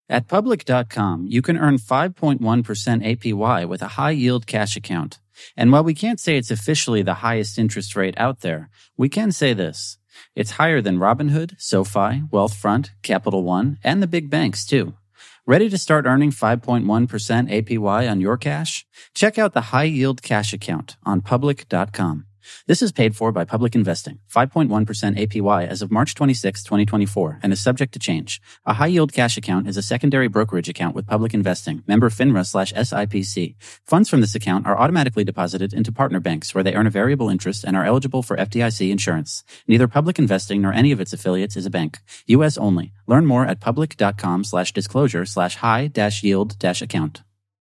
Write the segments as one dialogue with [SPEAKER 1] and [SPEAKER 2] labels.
[SPEAKER 1] At Public.com, you can earn 5.1% APY with a high-yield cash account. And while we can't say it's officially the highest interest rate out there, we can say this. It's higher than Robinhood, SoFi, Wealthfront, Capital One, and the big banks, too. Ready to start earning 5.1% APY on your cash? Check out the high-yield cash account on Public.com. This is paid for by Public Investing, 5.1% APY as of March 26, 2024, and is subject to change. A high-yield cash account is a secondary brokerage account with Public Investing, member FINRA/SIPC. Funds from this account are automatically deposited into partner banks where they earn a variable interest and are eligible for FDIC insurance. Neither Public Investing nor any of its affiliates is a bank. U.S. only. Learn more at public.com/disclosure/high-yield-account.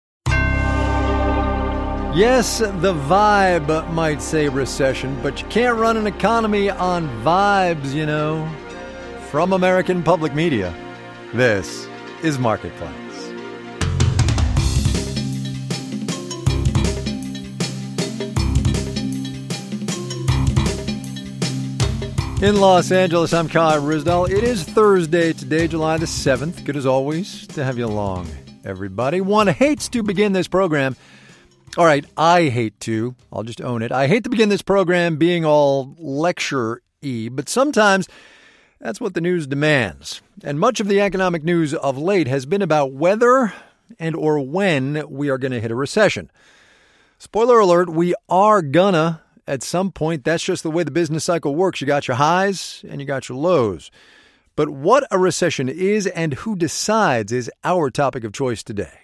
[SPEAKER 2] Yes, the vibe might say recession, but you can't run an economy on vibes, you know. From American Public Media, this is Marketplace. In Los Angeles, I'm Kai Ryssdal. It is Thursday today, July the 7th. Good as always to have you along, everybody. One hates to begin this program. All right, I hate to. I'll just own it. I hate to begin this program being all lecture-y, but sometimes that's what the news demands. And much of the economic news of late has been about whether and or when we are going to hit a recession. Spoiler alert, we are gonna at some point. That's just the way the business cycle works. You got your highs and you got your lows. But what a recession is and who decides is our topic of choice today.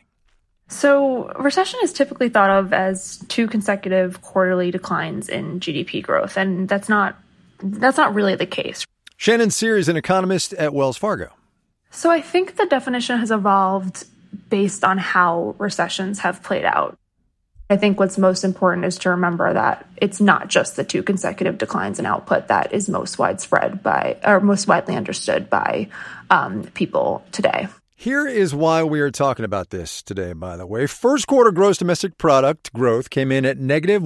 [SPEAKER 3] So recession is typically thought of as 2 consecutive quarterly declines in GDP growth, and that's not really the case.
[SPEAKER 2] Shannon Seary is an economist at Wells Fargo.
[SPEAKER 3] So I think the definition has evolved based on how recessions have played out. I think what's most important is to remember that it's not just the 2 consecutive declines in output that is most widespread most widely understood by people today.
[SPEAKER 2] Here is why we are talking about this today, by the way. First quarter gross domestic product growth came in at negative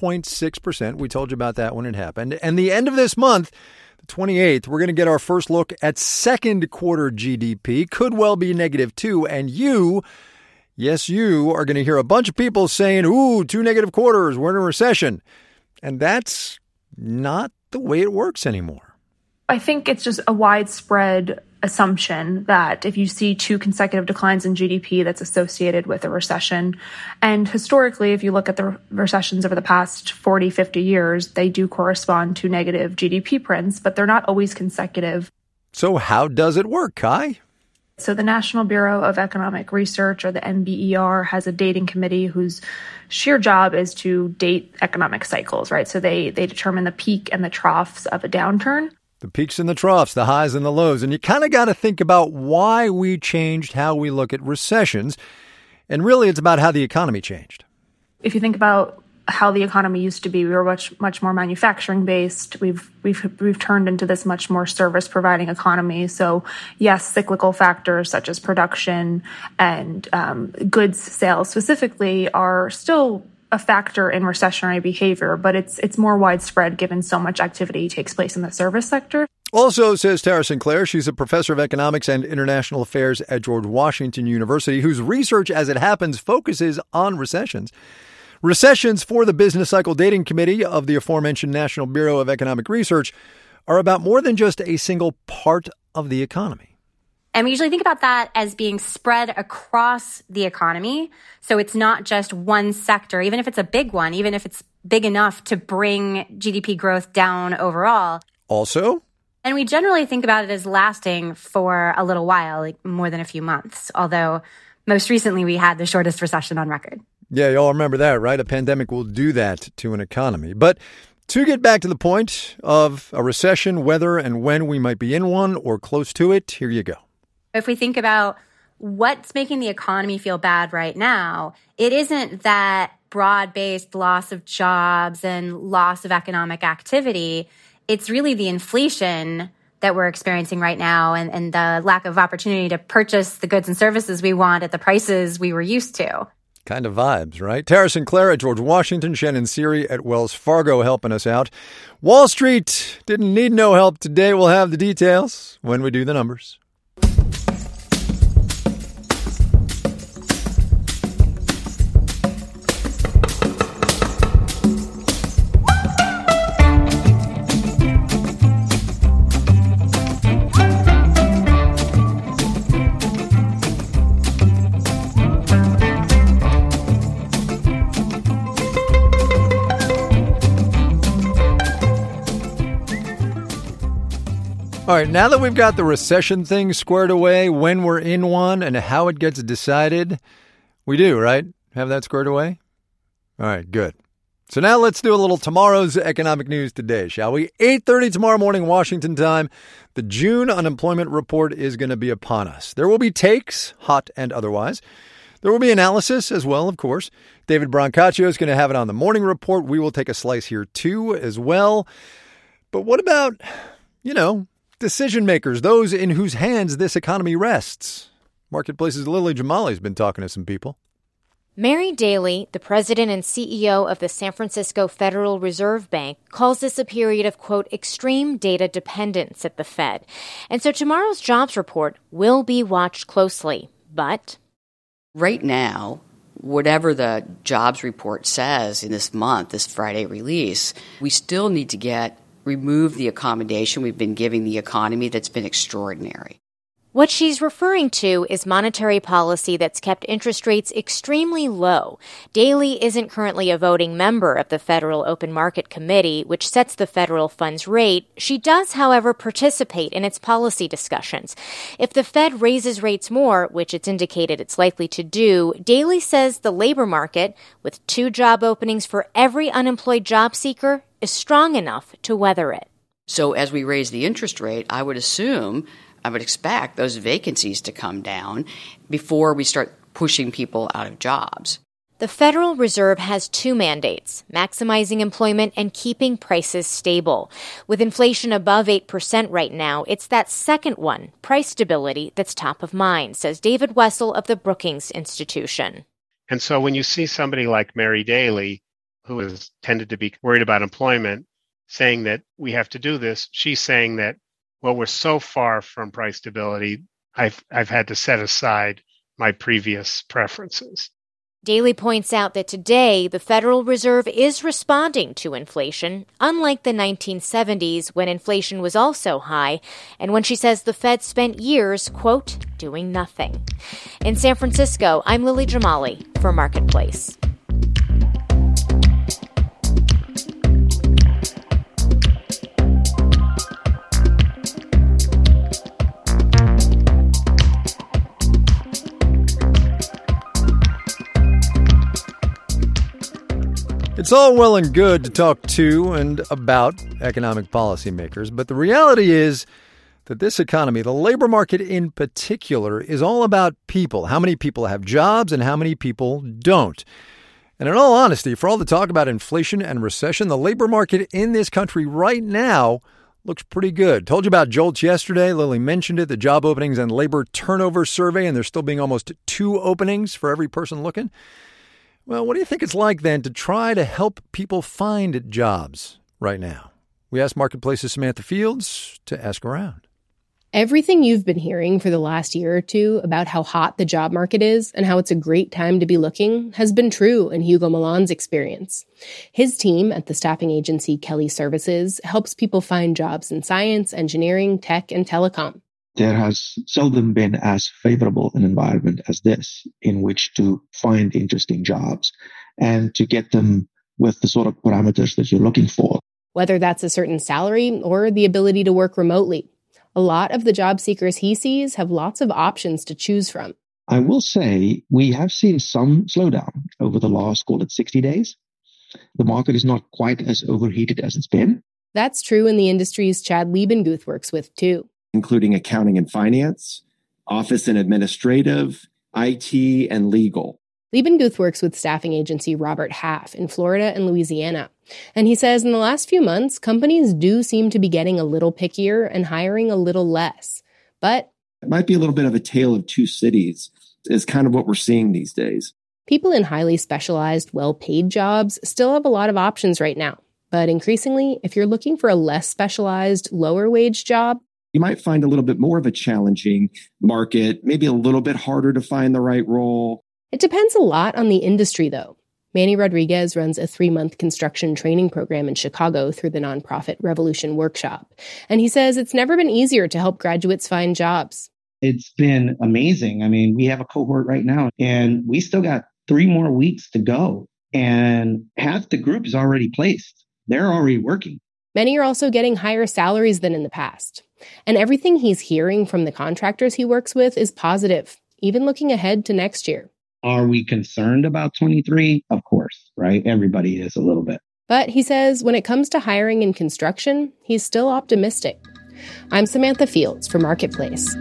[SPEAKER 2] 1.6%. We told you about that when it happened. And the end of this month, the 28th, we're going to get our first look at second quarter GDP. Could well be negative 2. And you, yes, you are going to hear a bunch of people saying, ooh, 2 negative quarters, we're in a recession. And that's not the way it works anymore.
[SPEAKER 3] I think it's just a widespread assumption that if you see 2 consecutive declines in GDP, that's associated with a recession. And historically, if you look at the recessions over the past 40, 50 years, they do correspond to negative GDP prints, but they're not always consecutive.
[SPEAKER 2] So how does it work, Kai?
[SPEAKER 3] So the National Bureau of Economic Research, or the NBER, has a dating committee whose sheer job is to date economic cycles, right? So they determine the peak and the troughs of a downturn.
[SPEAKER 2] The peaks and the troughs, the highs and the lows. And you kind of got to think about why we changed how we look at recessions. And really, it's about how the economy changed.
[SPEAKER 3] If you think about how the economy used to be, we were much more manufacturing based. We've turned into this much more service providing economy. So yes, cyclical factors such as production and goods sales specifically are still a factor in recessionary behavior, but it's more widespread given so much activity takes place in the service sector.
[SPEAKER 2] Also, says Tara Sinclair, she's a professor of economics and international affairs at George Washington University, whose research, as it happens, focuses on recessions. Recessions for the Business Cycle Dating Committee of the aforementioned National Bureau of Economic Research are about more than just a single part of the economy.
[SPEAKER 4] And we usually think about that as being spread across the economy. So it's not just one sector, even if it's a big one, even if it's big enough to bring GDP growth down overall.
[SPEAKER 2] Also?
[SPEAKER 4] And we generally think about it as lasting for a little while, like more than a few months, although most recently we had the shortest recession on record.
[SPEAKER 2] Yeah, you all remember that, right? A pandemic will do that to an economy. But to get back to the point of a recession, whether and when we might be in one or close to it, here you go.
[SPEAKER 4] If we think about what's making the economy feel bad right now, it isn't that broad-based loss of jobs and loss of economic activity. It's really the inflation that we're experiencing right now and the lack of opportunity to purchase the goods and services we want at the prices we were used to.
[SPEAKER 2] Kind of vibes, right? Tara Sinclair at George Washington, Shannon Seary at Wells Fargo helping us out. Wall Street didn't need no help today. We'll have the details when we do the numbers. All right, now that we've got the recession thing squared away, when we're in one and how it gets decided, we do, right? Have that squared away? All right, good. So now let's do a little tomorrow's economic news today, shall we? 8:30 tomorrow morning, Washington time. The June unemployment report is going to be upon us. There will be takes, hot and otherwise. There will be analysis as well, of course. David Brancaccio is going to have it on the morning report. We will take a slice here too as well. But what about, decision makers, those in whose hands this economy rests? Marketplace's Lily Jamali has been talking to some people.
[SPEAKER 5] Mary Daly, the president and CEO of the San Francisco Federal Reserve Bank, calls this a period of, quote, extreme data dependence at the Fed. And so tomorrow's jobs report will be watched closely. But
[SPEAKER 6] right now, whatever the jobs report says in this month, this Friday release, we still need to remove the accommodation we've been giving the economy that's been extraordinary.
[SPEAKER 5] what she's referring to is monetary policy that's kept interest rates extremely low. Daly isn't currently a voting member of the Federal Open Market Committee, which sets the federal funds rate. She does, however, participate in its policy discussions. If the Fed raises rates more, which it's indicated it's likely to do, Daly says the labor market, with 2 job openings for every unemployed job seeker, is strong enough to weather it.
[SPEAKER 6] So as we raise the interest rate, I would expect those vacancies to come down before we start pushing people out of jobs.
[SPEAKER 5] The Federal Reserve has 2 mandates, maximizing employment and keeping prices stable. With inflation above 8% right now, it's that second one, price stability, that's top of mind, says David Wessel of the Brookings Institution.
[SPEAKER 7] And so when you see somebody like Mary Daly, who has tended to be worried about employment, saying that we have to do this, she's saying that, well, we're so far from price stability, I've had to set aside my previous preferences.
[SPEAKER 5] Daly points out that today the Federal Reserve is responding to inflation, unlike the 1970s when inflation was also high, and when she says the Fed spent years, quote, doing nothing. In San Francisco, I'm Lily Jamali for Marketplace.
[SPEAKER 2] It's all well and good to talk to and about economic policymakers, but the reality is that this economy, the labor market in particular, is all about people. How many people have jobs and how many people don't. And in all honesty, for all the talk about inflation and recession, the labor market in this country right now looks pretty good. Told you about JOLTS yesterday. Lily mentioned it, the job openings and labor turnover survey, and there's still being almost 2 openings for every person looking. Well, what do you think it's like then to try to help people find jobs right now? We asked Marketplace's Samantha Fields to ask around.
[SPEAKER 8] Everything you've been hearing for the last year or two about how hot the job market is and how it's a great time to be looking has been true in Hugo Milan's experience. His team at the staffing agency Kelly Services helps people find jobs in science, engineering, tech, and telecom.
[SPEAKER 9] There has seldom been as favorable an environment as this in which to find interesting jobs and to get them with the sort of parameters that you're looking for.
[SPEAKER 8] Whether that's a certain salary or the ability to work remotely. A lot of the job seekers he sees have lots of options to choose from.
[SPEAKER 9] I will say we have seen some slowdown over the last, call it 60 days. The market is not quite as overheated as it's been.
[SPEAKER 8] That's true in the industries Chad Liebenguth works with, too.
[SPEAKER 10] Including accounting and finance, office and administrative, IT, and legal.
[SPEAKER 8] Liebenguth works with staffing agency Robert Half in Florida and Louisiana. And he says in the last few months, companies do seem to be getting a little pickier and hiring a little less. But
[SPEAKER 10] it might be a little bit of a tale of 2 cities, is kind of what we're seeing these days.
[SPEAKER 8] People in highly specialized, well-paid jobs still have a lot of options right now. But increasingly, if you're looking for a less specialized, lower-wage job,
[SPEAKER 10] you might find a little bit more of a challenging market, maybe a little bit harder to find the right role.
[SPEAKER 8] It depends a lot on the industry, though. Manny Rodriguez runs a 3-month construction training program in Chicago through the nonprofit Revolution Workshop. And he says it's never been easier to help graduates find jobs.
[SPEAKER 11] It's been amazing. I mean, we have a cohort right now, and we still got 3 more weeks to go. And half the group is already placed. They're already working.
[SPEAKER 8] Many are also getting higher salaries than in the past. And everything he's hearing from the contractors he works with is positive, even looking ahead to next year.
[SPEAKER 11] Are we concerned about 23? Of course, right? Everybody is a little bit.
[SPEAKER 8] But he says when it comes to hiring in construction, he's still optimistic. I'm Samantha Fields for Marketplace.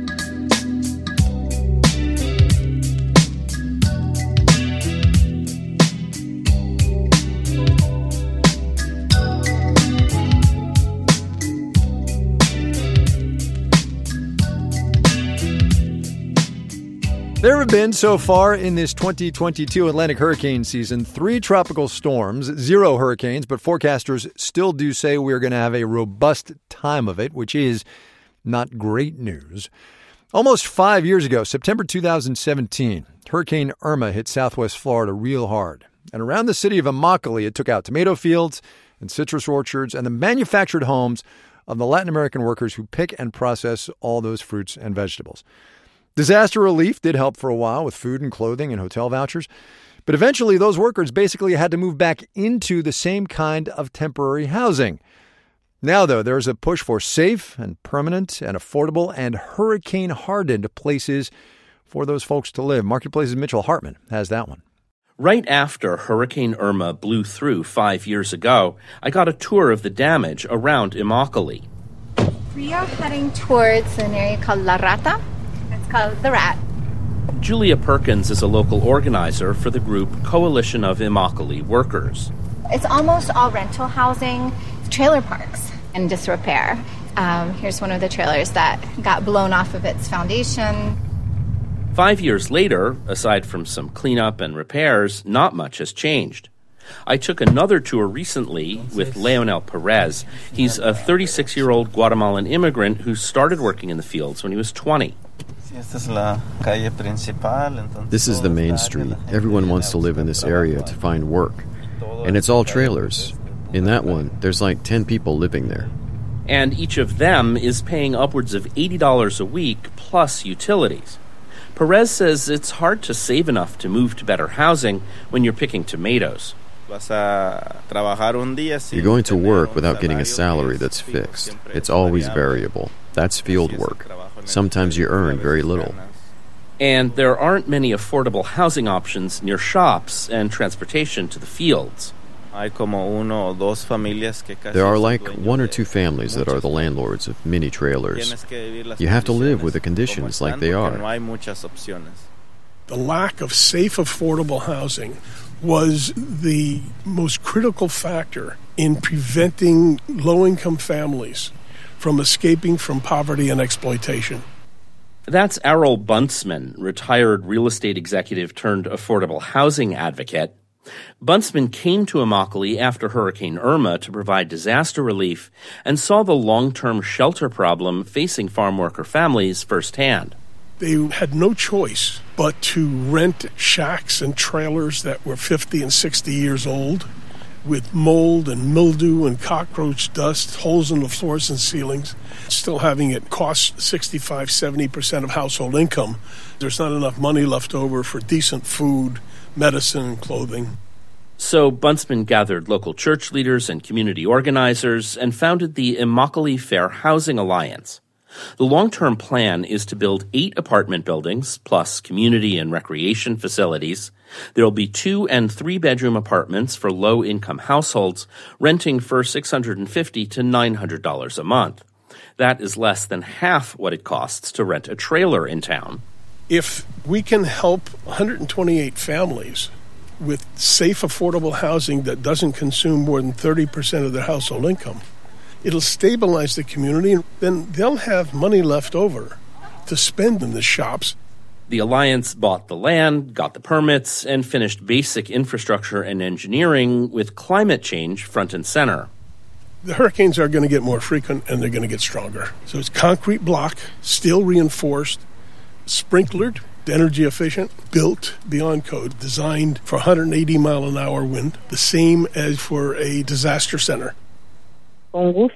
[SPEAKER 2] There have been, so far in this 2022 Atlantic hurricane season, 3 tropical storms, 0 hurricanes, but forecasters still do say we're going to have a robust time of it, which is not great news. Almost 5 years ago, September 2017, Hurricane Irma hit southwest Florida real hard. And around the city of Immokalee, it took out tomato fields and citrus orchards and the manufactured homes of the Latin American workers who pick and process all those fruits and vegetables. Disaster relief did help for a while with food and clothing and hotel vouchers, but eventually those workers basically had to move back into the same kind of temporary housing. Now, though, there's a push for safe and permanent and affordable and hurricane-hardened places for those folks to live. Marketplace's Mitchell Hartman has that one.
[SPEAKER 12] Right after Hurricane Irma blew through 5 years ago, I got a tour of the damage around Immokalee.
[SPEAKER 13] We are heading towards an area called La Rata. Called The Rat.
[SPEAKER 12] Julia Perkins is a local organizer for the group Coalition of Immokalee Workers.
[SPEAKER 13] It's almost all rental housing, trailer parks in disrepair. Here's one of the trailers that got blown off of its foundation.
[SPEAKER 12] 5 years later, aside from some cleanup and repairs, not much has changed. I took another tour recently with Leonel Perez. He's a 36-year-old Guatemalan immigrant who started working in the fields when he was 20.
[SPEAKER 14] This is the main street. Everyone wants to live in this area to find work. And it's all trailers. In that one, there's like 10 people living there.
[SPEAKER 12] And each of them is paying upwards of $80 a week plus utilities. Perez says it's hard to save enough to move to better housing when you're picking tomatoes.
[SPEAKER 14] You're going to work without getting a salary that's fixed. It's always variable. That's field work. Sometimes you earn very little.
[SPEAKER 12] And there aren't many affordable housing options near shops and transportation to the fields.
[SPEAKER 14] There are like 1 or 2 families that are the landlords of mini trailers. You have to live with the conditions like they are.
[SPEAKER 15] The lack of safe, affordable housing was the most critical factor in preventing low-income families from escaping from poverty and exploitation.
[SPEAKER 12] That's Errol Buntsman, retired real estate executive turned affordable housing advocate. Buntsman came to Immokalee after Hurricane Irma to provide disaster relief and saw the long-term shelter problem facing farm worker families firsthand.
[SPEAKER 15] They had no choice but to rent shacks and trailers that were 50 and 60 years old with mold and mildew and cockroach dust, holes in the floors and ceilings, still having it cost 65-70% of household income. There's not enough money left over for decent food, medicine, and clothing.
[SPEAKER 12] So Buntsman gathered local church leaders and community organizers and founded the Immokalee Fair Housing Alliance. The long-term plan is to build 8 apartment buildings, plus community and recreation facilities. There will be 2- and 3-bedroom apartments for low-income households, renting for $650 to $900 a month. That is less than half what it costs to rent a trailer in town.
[SPEAKER 15] If we can help 128 families with safe, affordable housing that doesn't consume more than 30% of their household income, it'll stabilize the community, and then they'll have money left over to spend in the shops.
[SPEAKER 12] The Alliance bought the land, got the permits, and finished basic infrastructure and engineering with climate change front and center.
[SPEAKER 15] The hurricanes are going to get more frequent, and they're going to get stronger. So it's concrete block, steel reinforced, sprinklered, energy efficient, built beyond code, designed for 180-mile-an-hour wind, the same as for a disaster center.
[SPEAKER 16] We'd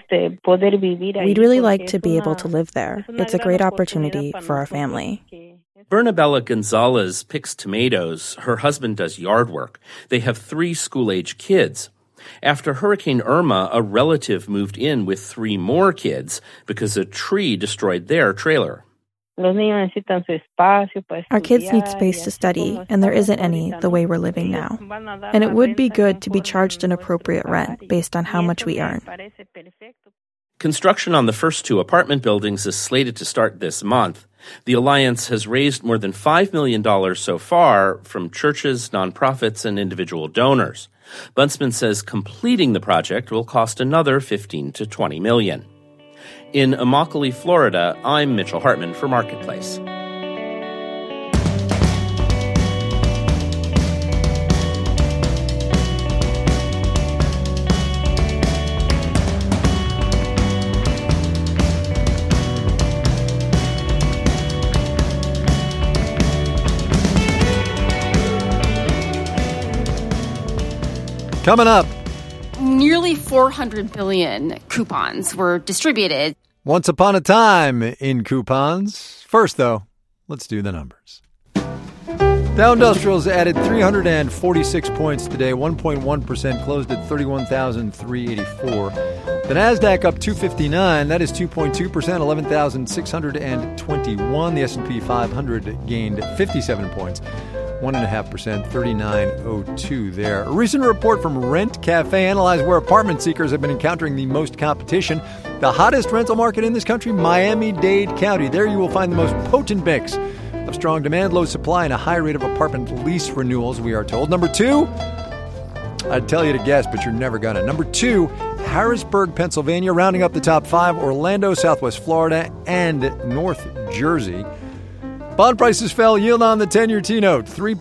[SPEAKER 16] really like to be able to live there. It's a great opportunity for our family.
[SPEAKER 12] Bernabella Gonzalez picks tomatoes. Her husband does yard work. They have 3 school-age kids. After Hurricane Irma, a relative moved in with 3 more kids because a tree destroyed their trailer.
[SPEAKER 16] Our kids need space to study, and there isn't any the way we're living now. And it would be good to be charged an appropriate rent based on how much we earn.
[SPEAKER 12] Construction on the first 2 apartment buildings is slated to start this month. The Alliance has raised more than $5 million so far from churches, nonprofits, and individual donors. Buntsman says completing the project will cost another $15 to $20 million. In Immokalee, Florida, I'm Mitchell Hartman for Marketplace.
[SPEAKER 2] Coming up.
[SPEAKER 17] Nearly 400 billion coupons were distributed.
[SPEAKER 2] Once upon a time in coupons. First, though, let's do the numbers. Dow Industrials added 346 points today, 1.1%, closed at 31,384. The Nasdaq up 259, that is 2.2%, 11,621. The S&P 500 gained 57 points. 1.5%, 39.02 there. A recent report from Rent Cafe analyzed where apartment seekers have been encountering the most competition. The hottest rental market in this country, Miami-Dade County. There you will find the most potent mix of strong demand, low supply, and a high rate of apartment lease renewals, we are told. Number 2, I'd tell you to guess, but you're never gonna. Number 2, Harrisburg, Pennsylvania. Rounding up the top 5, Orlando, Southwest Florida, and North Jersey. Bond prices fell. Yield on the 10-year T-note,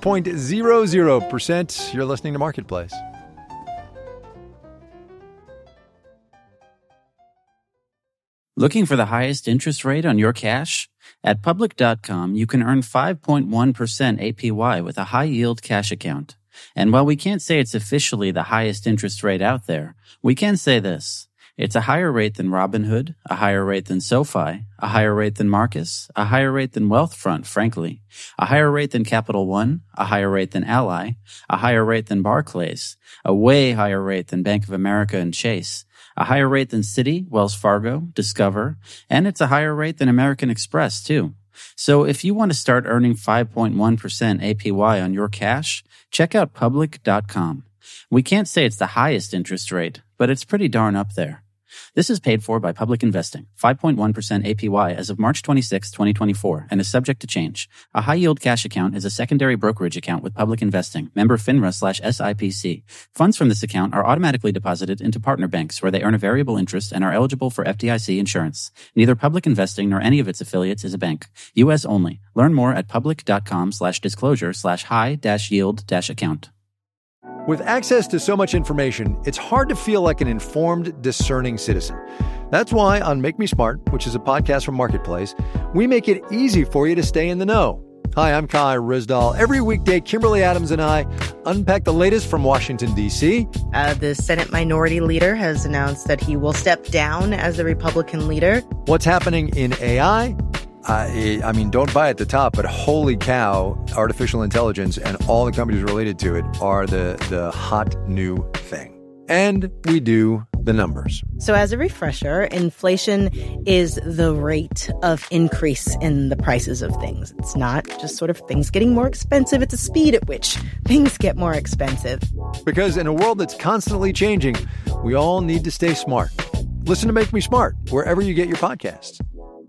[SPEAKER 2] 3.00%. You're listening to Marketplace.
[SPEAKER 1] Looking for the highest interest rate on your cash? At Public.com, you can earn 5.1% APY with a high-yield cash account. And while we can't say it's officially the highest interest rate out there, we can say this. It's a higher rate than Robinhood, a higher rate than SoFi, a higher rate than Marcus, a higher rate than Wealthfront, frankly, a higher rate than Capital One, a higher rate than Ally, a higher rate than Barclays, a way higher rate than Bank of America and Chase, a higher rate than Citi, Wells Fargo, Discover, and it's a higher rate than American Express, too. So if you want to start earning 5.1% APY on your cash, check out Public.com. We can't say it's the highest interest rate, but it's pretty darn up there. This is paid for by Public Investing, 5.1% APY as of March 26, 2024, and is subject to change. A high-yield cash account is a secondary brokerage account with Public Investing, member FINRA/SIPC. Funds from this account are automatically deposited into partner banks where they earn a variable interest and are eligible for FDIC insurance. Neither Public Investing nor any of its affiliates is a bank. U.S. only. Learn more at public.com/disclosure/high-yield-account.
[SPEAKER 2] With access to so much information, it's hard to feel like an informed, discerning citizen. That's why on Make Me Smart, which is a podcast from Marketplace, we make it easy for you to stay in the know. Hi, I'm Kai Ryssdal. Every weekday, Kimberly Adams and I unpack the latest from Washington, D.C.
[SPEAKER 18] The Senate Minority Leader has announced that he will step down as the Republican leader.
[SPEAKER 2] What's happening in AI? I mean, don't buy at the top, but holy cow, artificial intelligence and all the companies related to it are the hot new thing. And we do the numbers.
[SPEAKER 18] So as a refresher, inflation is the rate of increase in the prices of things. It's not just sort of things getting more expensive. It's the speed at which things get more expensive.
[SPEAKER 2] Because in a world that's constantly changing, we all need to stay smart. Listen to Make Me Smart wherever you get your podcasts.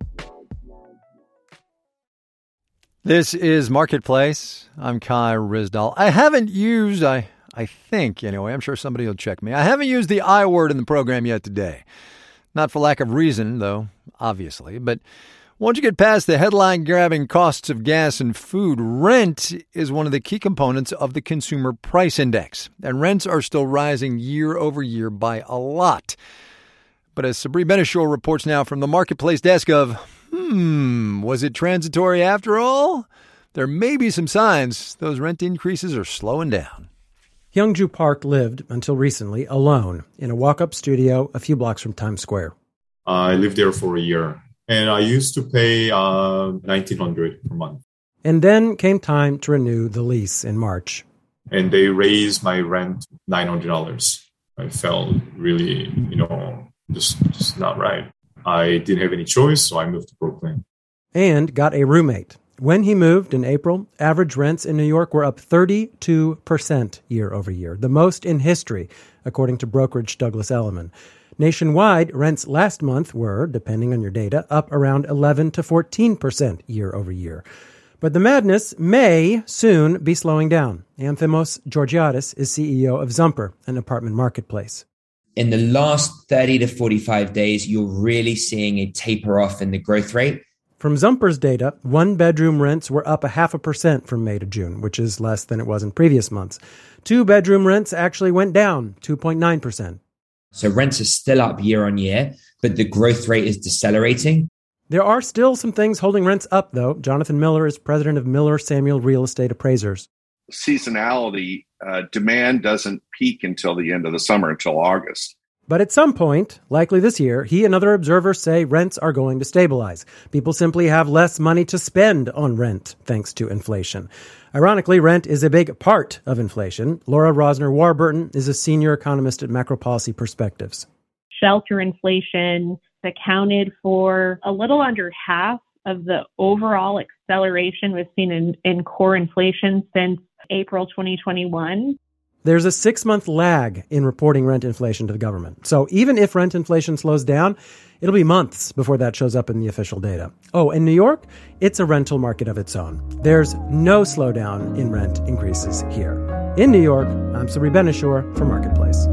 [SPEAKER 2] This is Marketplace. I'm Kai Ryssdal. I haven't used, I think anyway, I'm sure somebody will check me. I haven't used the I word in the program yet today. Not for lack of reason, though, obviously. But once you get past the headline-grabbing costs of gas and food, rent is one of the key components of the Consumer Price Index. And rents are still rising year over year by a lot. But as Sabri Benishul reports now from the Marketplace desk of, was it transitory after all? There may be some signs those rent increases are slowing down.
[SPEAKER 19] Hyungju Park lived, until recently, alone in a walk-up studio a few blocks from Times Square.
[SPEAKER 20] I lived there for a year, and I used to pay $1,900 per month.
[SPEAKER 19] And then came time to renew the lease in March.
[SPEAKER 20] And they raised my rent $900. I felt really, just not right. I didn't have any choice, so I moved to Brooklyn.
[SPEAKER 19] And got a roommate. When he moved in April, average rents in New York were up 32% year over year, the most in history, according to brokerage Douglas Elliman. Nationwide, rents last month were, depending on your data, up around 11 to 14% year over year. But the madness may soon be slowing down. Anthimos Georgiadis is CEO of Zumper, an apartment marketplace.
[SPEAKER 21] In the last 30 to 45 days, you're really seeing a taper off in the growth rate.
[SPEAKER 19] From Zumper's data, one-bedroom rents were up 0.5% from May to June, which is less than it was in previous months. Two-bedroom rents actually went down 2.9%.
[SPEAKER 21] So rents are still up year on year, but the growth rate is decelerating.
[SPEAKER 19] There are still some things holding rents up, though. Jonathan Miller is president of Miller Samuel Real Estate Appraisers.
[SPEAKER 22] Seasonality, demand doesn't peak until the end of the summer, until August.
[SPEAKER 19] But at some point, likely this year, he and other observers say rents are going to stabilize. People simply have less money to spend on rent, thanks to inflation. Ironically, rent is a big part of inflation. Laura Rosner-Warburton is a senior economist at Macro Policy Perspectives.
[SPEAKER 23] Shelter inflation accounted for a little under half of the overall acceleration we've seen in core inflation since April 2021.
[SPEAKER 19] There's a 6-month lag in reporting rent inflation to the government. So even if rent inflation slows down, it'll be months before that shows up in the official data. Oh, in New York, it's a rental market of its own. There's no slowdown in rent increases here. In New York, I'm Sabri Ben-Achour for Marketplace.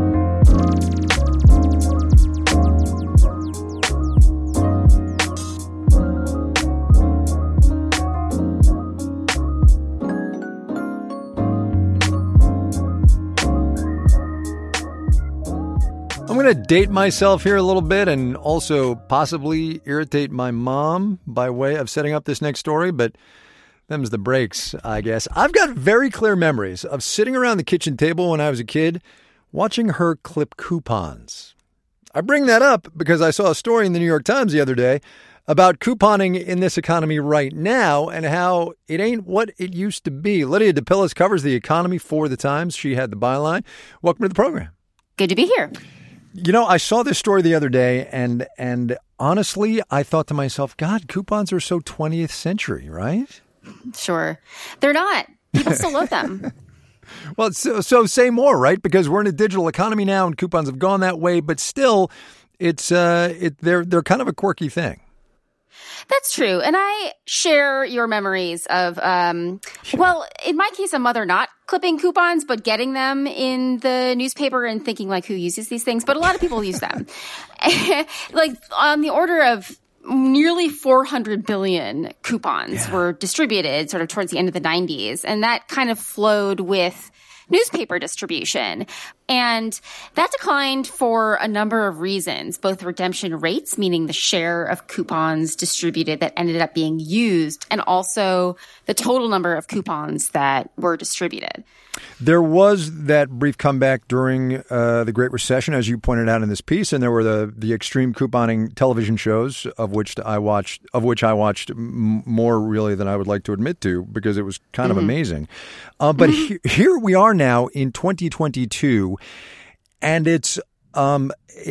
[SPEAKER 2] I'm going to date myself here a little bit and also possibly irritate my mom by way of setting up this next story, but them's the breaks, I guess. I've got very clear memories of sitting around the kitchen table when I was a kid, watching her clip coupons. I bring that up because I saw a story in the New York Times the other day about couponing in this economy right now and how it ain't what it used to be. Lydia DePillis covers the economy for the Times. She had the byline. Welcome to the program.
[SPEAKER 17] Good to be here.
[SPEAKER 2] You know, I saw this story the other day, and honestly, I thought to myself, God, coupons are so 20th century, right?
[SPEAKER 17] Sure. They're not. People still love them.
[SPEAKER 2] Well, so say more, right? Because we're in a digital economy now, and coupons have gone that way, but still, they're kind of a quirky thing.
[SPEAKER 17] That's true. And I share your memories of, well, in my case, a mother not clipping coupons, but getting them in the newspaper and thinking like, who uses these things? But a lot of people use them. Like on the order of nearly 400 billion coupons were distributed sort of towards the end of the 90s. And that kind of flowed with newspaper distribution. And that declined for a number of reasons, both redemption rates, meaning the share of coupons distributed that ended up being used, and also the total number of coupons that were distributed.
[SPEAKER 2] There was that brief comeback during the Great Recession, as you pointed out in this piece, and there were the extreme couponing television shows of which I watched more really than I would like to admit to, because it was kind of amazing. But here we are now in 2022, and it's how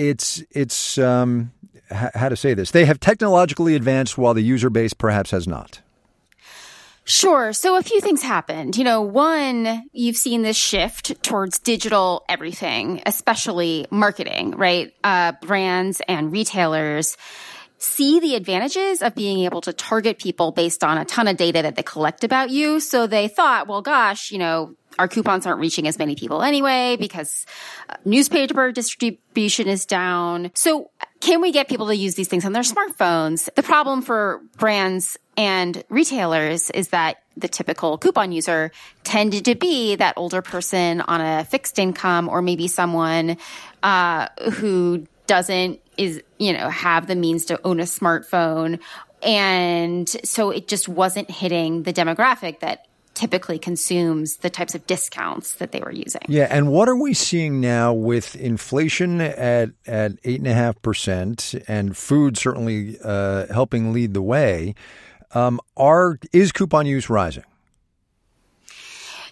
[SPEAKER 2] to say this? They have technologically advanced while the user base perhaps has not.
[SPEAKER 17] Sure. So a few things happened. You know, one, you've seen this shift towards digital everything, especially marketing, right? Brands and retailers see the advantages of being able to target people based on a ton of data that they collect about you. So they thought, well, gosh, you know, our coupons aren't reaching as many people anyway because newspaper distribution is down. So can we get people to use these things on their smartphones? The problem for brands and retailers is that the typical coupon user tended to be that older person on a fixed income, or maybe someone who doesn't have the means to own a smartphone. And so it just wasn't hitting the demographic that typically consumes the types of discounts that they were using.
[SPEAKER 2] Yeah, and what are we seeing now with inflation at 8.5% and food certainly helping lead the way? Is coupon use rising?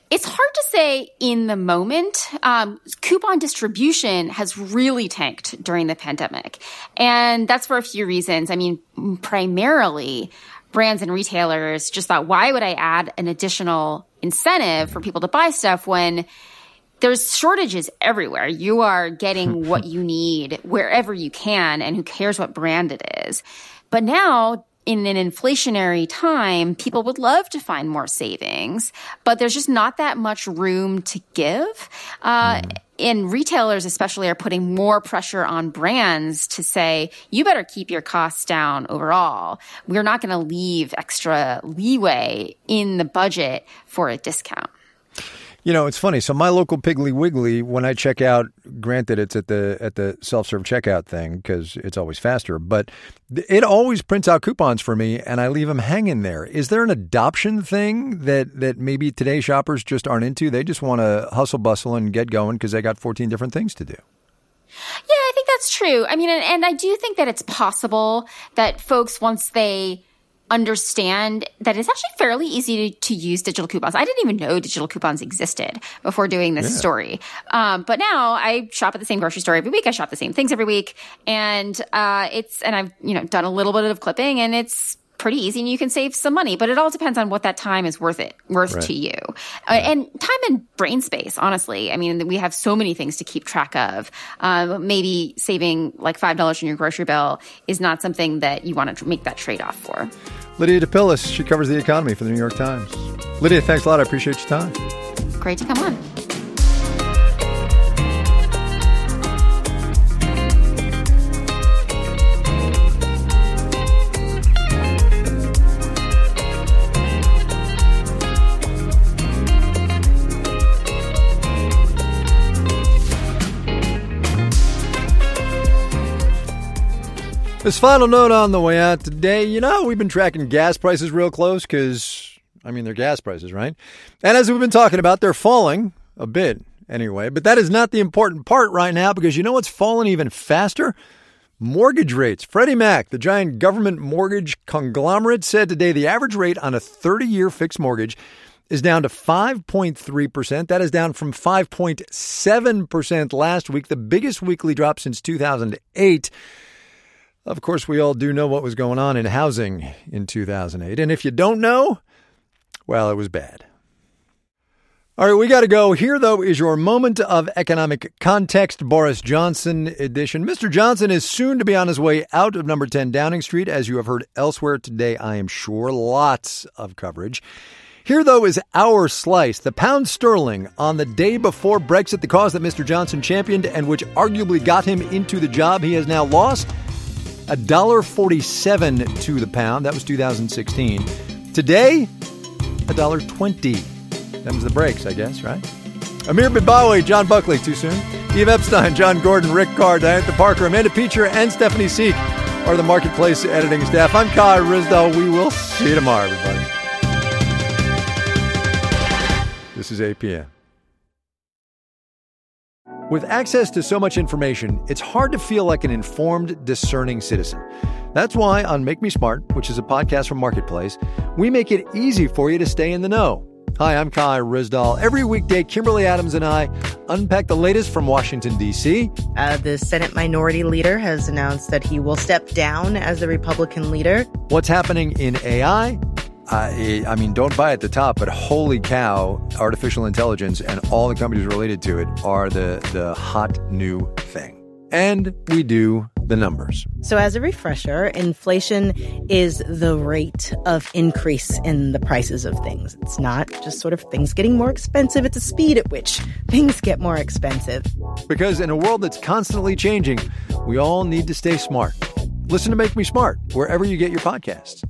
[SPEAKER 17] It's hard to say in the moment. Coupon distribution has really tanked during the pandemic. And that's for a few reasons. I mean, primarily, brands and retailers just thought, why would I add an additional incentive for people to buy stuff when there's shortages everywhere? You are getting what you need wherever you can, and who cares what brand it is. But now, in an inflationary time, people would love to find more savings, but there's just not that much room to give. And retailers especially are putting more pressure on brands to say, you better keep your costs down overall. We're not going to leave extra leeway in the budget for a discount.
[SPEAKER 2] You know, it's funny. So my local Piggly Wiggly, when I check out, granted it's at the self-serve checkout thing because it's always faster, but it always prints out coupons for me and I leave them hanging there. Is there an adoption thing that maybe today's shoppers just aren't into? They just want to hustle bustle and get going because they got 14 different things to do.
[SPEAKER 17] Yeah, I think that's true. I mean, and I do think that it's possible that folks, once they understand that it's actually fairly easy to use digital coupons. I didn't even know digital coupons existed before doing this story. But now I shop at the same grocery store every week. I shop the same things every week. And I've, done a little bit of clipping, and it's pretty easy and you can save some money, but it all depends on what that time is worth to you. And time and brain space, honestly. I mean, we have so many things to keep track of. Maybe saving like $5 in your grocery bill is not something that you want to make that trade-off for.
[SPEAKER 2] Lydia DePillis, she covers the economy for the New York Times. Lydia, thanks a lot. I appreciate your time.
[SPEAKER 17] Great to come on.
[SPEAKER 2] This final note on the way out today, we've been tracking gas prices real close because, they're gas prices, right? And as we've been talking about, they're falling a bit anyway. But that is not the important part right now because you know what's fallen even faster? Mortgage rates. Freddie Mac, the giant government mortgage conglomerate, said today the average rate on a 30-year fixed mortgage is down to 5.3%. That is down from 5.7% last week, the biggest weekly drop since 2008. Of course, we all do know what was going on in housing in 2008. And if you don't know, well, it was bad. All right, we got to go. Here, though, is your moment of economic context, Boris Johnson edition. Mr. Johnson is soon to be on his way out of number 10 Downing Street, as you have heard elsewhere today, I am sure. Lots of coverage. Here, though, is our slice. The pound sterling on the day before Brexit, the cause that Mr. Johnson championed and which arguably got him into the job he has now lost. $1.47 to the pound. That was 2016. Today, $1.20. Them's the breaks, I guess, right? Amir Bibawi, John Buckley, too soon. Eve Epstein, John Gordon, Rick Carr, Diantha Parker, Amanda Peacher, and Stephanie Seek are the Marketplace editing staff. I'm Kai Ryssdal. We will see you tomorrow, everybody. This is APM. With access to so much information, it's hard to feel like an informed, discerning citizen. That's why on Make Me Smart, which is a podcast from Marketplace, we make it easy for you to stay in the know. Hi, I'm Kai Ryssdal. Every weekday, Kimberly Adams and I unpack the latest from Washington, D.C.
[SPEAKER 18] The Senate Minority Leader has announced that he will step down as the Republican leader.
[SPEAKER 2] What's happening in AI? Don't buy at the top, but holy cow, artificial intelligence and all the companies related to it are the hot new thing. And we do the numbers.
[SPEAKER 18] So as a refresher, inflation is the rate of increase in the prices of things. It's not just sort of things getting more expensive. It's a speed at which things get more expensive.
[SPEAKER 2] Because in a world that's constantly changing, we all need to stay smart. Listen to Make Me Smart wherever you get your podcasts.